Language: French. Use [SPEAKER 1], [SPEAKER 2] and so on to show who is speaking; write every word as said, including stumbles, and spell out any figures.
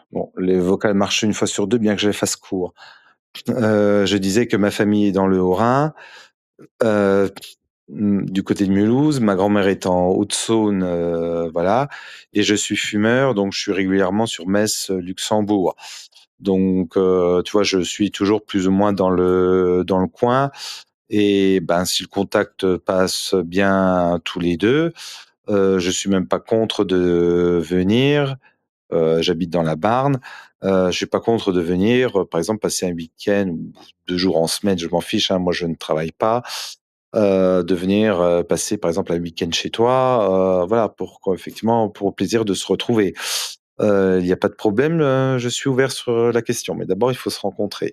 [SPEAKER 1] Bon, les vocales marchent une fois sur deux, bien que je les fasse court. Heu, je disais que ma famille est dans le Haut-Rhin, heu, mmh, du côté de Mulhouse, ma grand-mère est en Haute-Saône, heu, voilà et je suis fumeur, donc je suis régulièrement sur Metz, heu, Luxembourg. Donc heu, tu vois, je suis toujours plus ou moins dans le dans le coin et ben, si le contact passe bien tous les deux, heu, je suis même pas contre de venir. Heu, j'habite dans la Marne, heu, je suis pas contre de venir, heu, par exemple, passer un week-end ou deux jours en semaine, je m'en fiche, hein, moi je ne travaille pas, heu, de venir, heu, passer, par exemple, un week-end chez toi, heu, voilà, pour qu'effectivement pour le plaisir de se retrouver. Heu, il y a pas de problème, heu, je suis ouvert sur, la question, mais d'abord il faut se rencontrer.